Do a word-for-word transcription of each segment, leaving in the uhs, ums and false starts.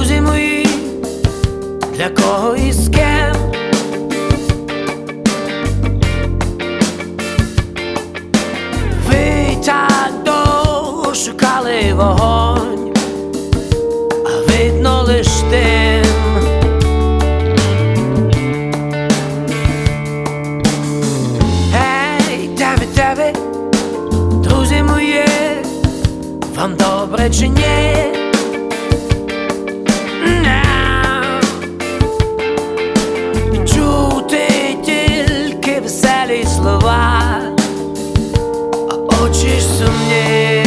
друзі мої, для кого і з ким. Ви так довго шукали вогонь, а видно лиш дим. Гей, де ви, де ви, друзі мої, вам добре чи ні? Чути тільки веселі слова, а очі ж сумні.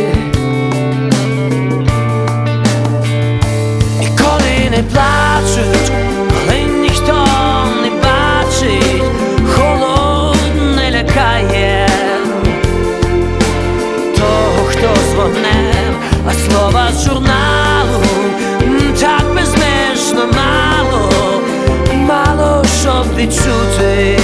І коли не плачуть, коли ніхто не бачить, холод не лякає того, хто з вогнем, а слова з журналу так безмежно мало, мало щоб відчути,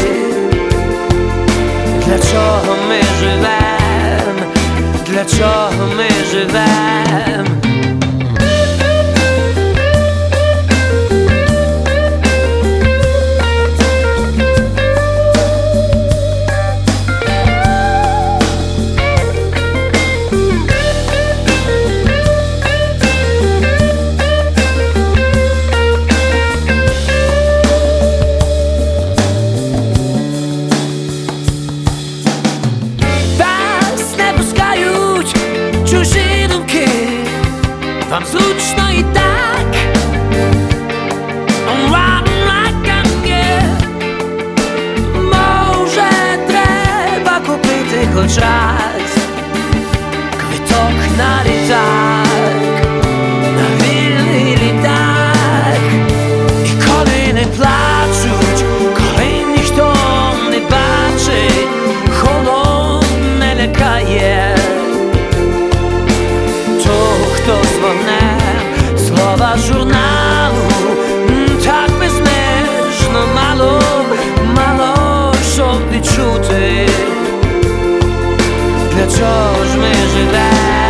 для чого ми живем, для чого ми живем. Чужі думки, вам зручно і так. Може, треба купити хоч раз квиток на літак, на вільний літак. І коли не плачуть, коли ніхто не бачить, холод не лякає того, хто з вогнем, слова журналу так безмежно мало, мало щоб відчути, для чого ж ми живем.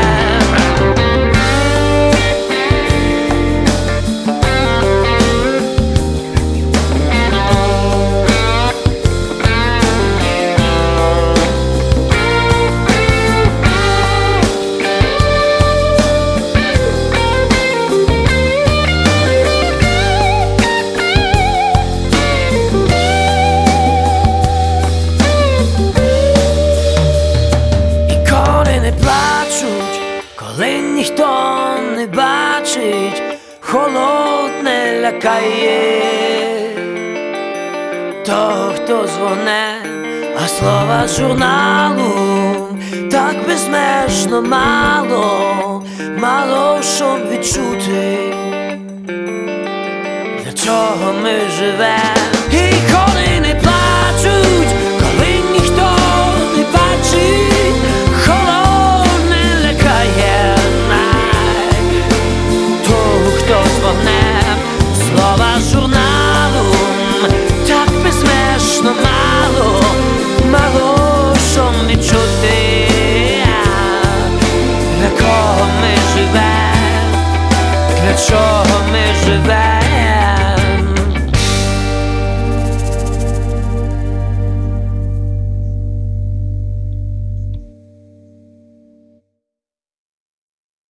Коли ніхто не бачить, холод не лякає того, хто з вогнем, а слова з журналу так безмежно мало, мало щоб відчути, для чого ми живем. І коли не плачуть, коли ніхто не бачить, холод не лякає того, хто з вогнем, слова з журналу так безмежно мало, мало щоб відчути, для кого ми живем, для чого ми живем.